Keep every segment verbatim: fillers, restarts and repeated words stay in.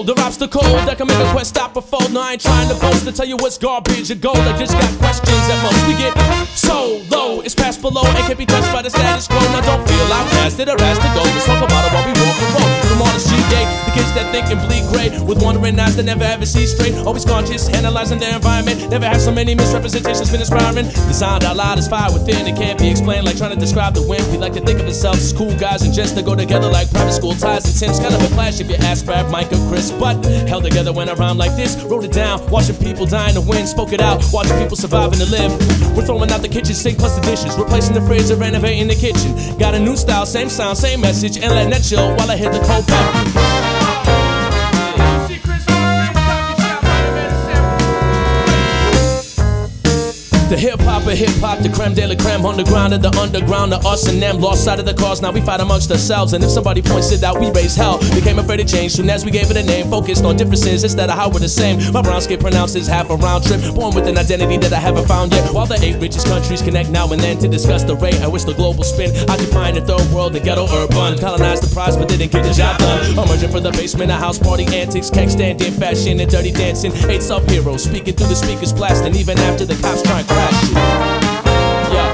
The obstacle that can make a quest stop or fold. No, I ain't trying to boast to tell you what's garbage or gold. I just got questions at most. We get so low, it's past below and can't be touched by the status quo. Now don't feel outcasted or asked to go. Let's talk about it while we walk and roll. From all the street gate, the kids that think and bleed gray, with wandering eyes that never ever see straight. Always conscious, analyzing their environment. Never have so many misrepresentations been inspiring. The sound out loud is fire within. It can't be explained like trying to describe the wind. We like to think of ourselves as cool guys and just to go together like private school ties and Tim's. Kind of a clash if you ask Brad, Mike, or Chris, but held together when I rhyme like this. Wrote it down, watching people die in the wind. Spoke it out, watching people surviving to live. We're throwing out the kitchen sink plus the dishes, replacing the fridge and renovating the kitchen. Got a new style, same sound, same message, and letting that chill while I hit the cold back. The hip-hop of hip-hop, the creme de la creme, underground of the underground, the us and them, lost side of the cause, now we fight amongst ourselves, and if somebody points it out, we raise hell, became afraid to change, soon as we gave it a name, focused on differences instead of how we're the same. My brown skin pronounces half a round trip, born with an identity that I haven't found yet, while the eight richest countries connect now and then to discuss the rate at which the global spin, occupying the third world, the ghetto urban, colonized the prize but didn't get the job done, emerging from the basement, a house party antics, keg standing, fashion and dirty dancing, eight sub-heroes, speaking through the speakers, blasting, even after the cops try and crash you. Yeah.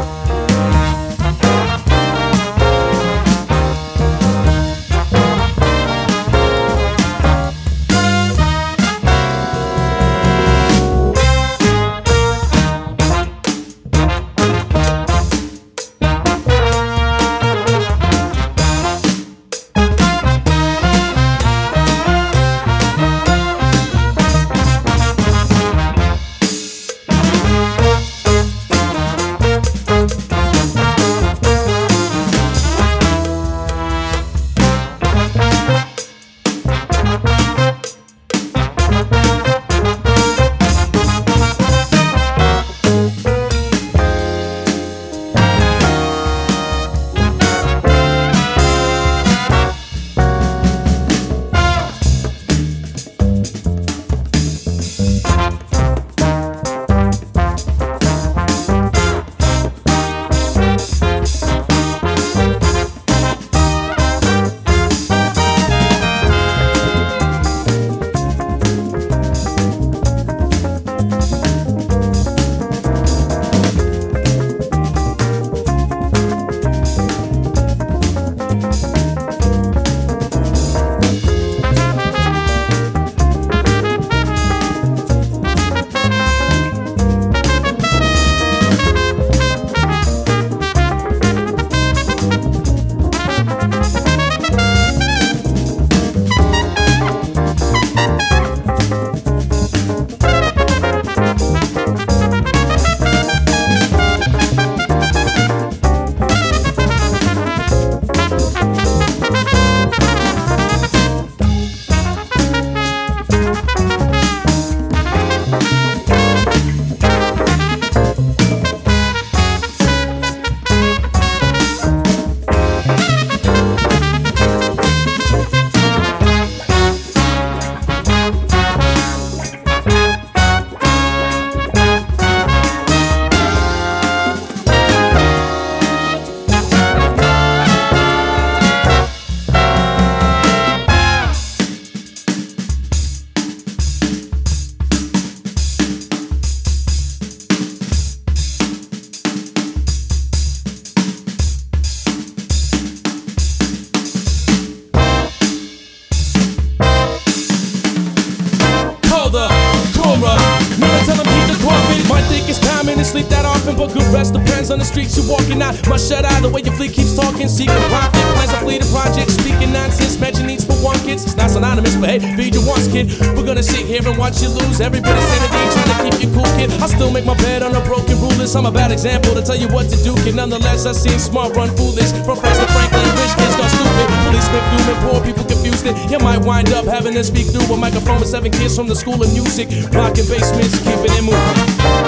Sleep that often, but good rest depends on the streets you're walking out. My shut eye, the way your fleet keeps talking, seeking profit, plans to flee the project, speaking nonsense, mention needs for one kids. It's not synonymous, but hey, feed your wants, kid. We're gonna sit here and watch you lose every bit of sanity, trying to keep you cool, kid. I still make my bed on a broken rulers. I'm a bad example to tell you what to do, kid. Nonetheless, I seen smart run foolish. From France to Franklin, rich kids got stupid. Policemen fuming, poor people confused it. You might wind up having to speak through a microphone with seven kids from the school of music, rocking basements, keeping it moving.